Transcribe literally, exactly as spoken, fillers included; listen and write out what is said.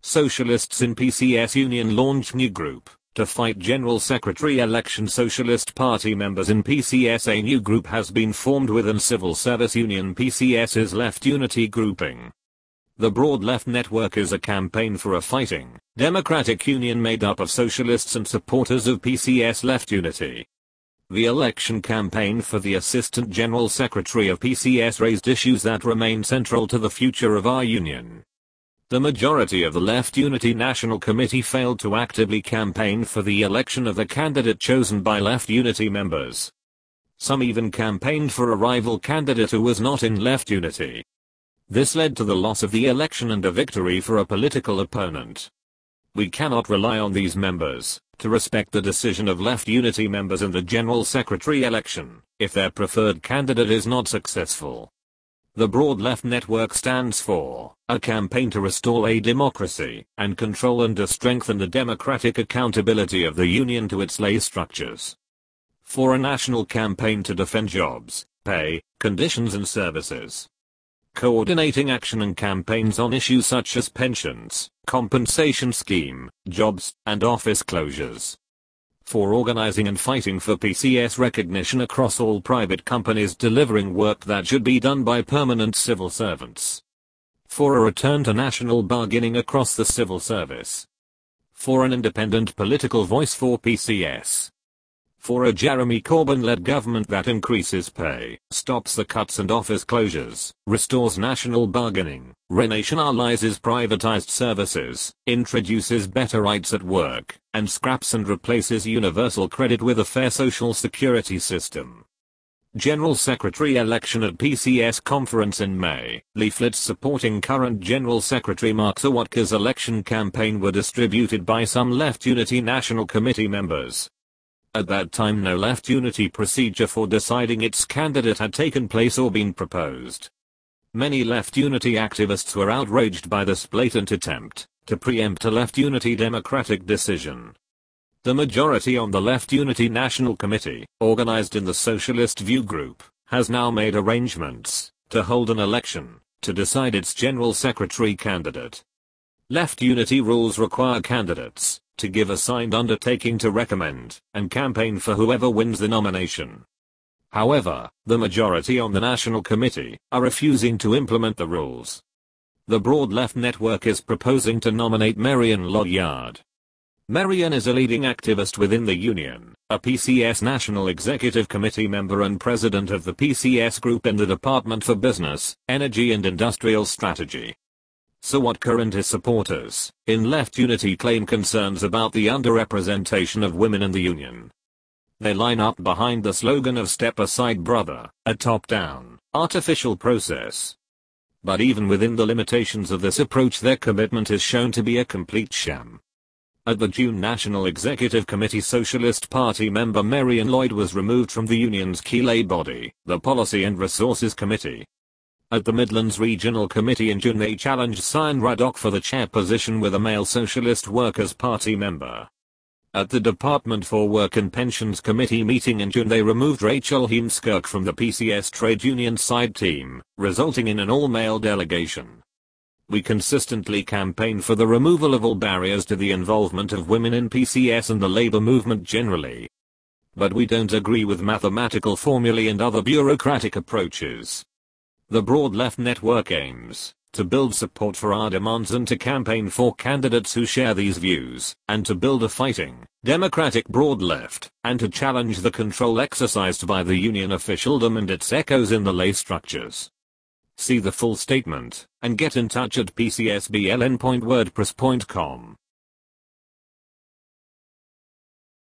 Socialists in P C S Union launch new group to fight General Secretary election. Socialist Party members in P C S. A new group has been formed within Civil Service Union PCS's Left Unity grouping. The Broad Left Network is a campaign for a fighting, democratic union made up of socialists and supporters of P C S Left Unity. The election campaign for the Assistant General Secretary of P C S raised issues that remain central to the future of our union. The majority of the Left Unity National Committee failed to actively campaign for the election of the candidate chosen by Left Unity members. Some even campaigned for a rival candidate who was not in Left Unity. This led to the loss of the election and a victory for a political opponent. We cannot rely on these members to respect the decision of Left Unity members in the General Secretary election if their preferred candidate is not successful. The Broad Left Network stands for a campaign to restore a democracy and control and to strengthen the democratic accountability of the union to its lay structures. For a national campaign to defend jobs, pay, conditions and services. Coordinating action and campaigns on issues such as pensions, compensation scheme, jobs, and office closures. For organizing and fighting for P C S recognition across all private companies delivering work that should be done by permanent civil servants. For a return to national bargaining across the civil service. For an independent political voice for P C S. For a Jeremy Corbyn-led government that increases pay, stops the cuts and office closures, restores national bargaining, renationalizes privatized services, introduces better rights at work, and scraps and replaces universal credit with a fair social security system. General Secretary election at P C S conference in May. Leaflets supporting current General Secretary Mark Sawatka's election campaign were distributed by some Left Unity National Committee members. At that time no Left Unity procedure for deciding its candidate had taken place or been proposed. Many Left Unity activists were outraged by this blatant attempt to preempt a Left Unity democratic decision. The majority on the Left Unity National Committee, organized in the Socialist View Group, has now made arrangements to hold an election to decide its General Secretary candidate. Left Unity rules require candidates to give a signed undertaking to recommend and campaign for whoever wins the nomination. However, the majority on the National Committee are refusing to implement the rules. The Broad Left Network is proposing to nominate Marian Lodyaard. Marian is a leading activist within the union, a P C S National Executive Committee member and president of the P C S Group in the Department for Business, Energy and Industrial Strategy. Sawatka and his supporters in Left Unity claim concerns about the underrepresentation of women in the union. They line up behind the slogan of "Step Aside Brother," a top-down, artificial process. But even within the limitations of this approach their commitment is shown to be a complete sham. At the June National Executive Committee Socialist Party member Marian Lloyd was removed from the union's key lay body, the Policy and Resources Committee. At the Midlands Regional Committee in June they challenged Sian Radok for the chair position with a male Socialist Workers' Party member. At the Department for Work and Pensions Committee meeting in June they removed Rachel Heemskirk from the P C S trade union side team, resulting in an all-male delegation. We consistently campaign for the removal of all barriers to the involvement of women in P C S and the labour movement generally. But we don't agree with mathematical formulae and other bureaucratic approaches. The Broad Left Network aims to build support for our demands and to campaign for candidates who share these views, and to build a fighting, democratic broad left, and to challenge the control exercised by the union officialdom and its echoes in the lay structures. See the full statement, and get in touch at p c s b l n dot wordpress dot com.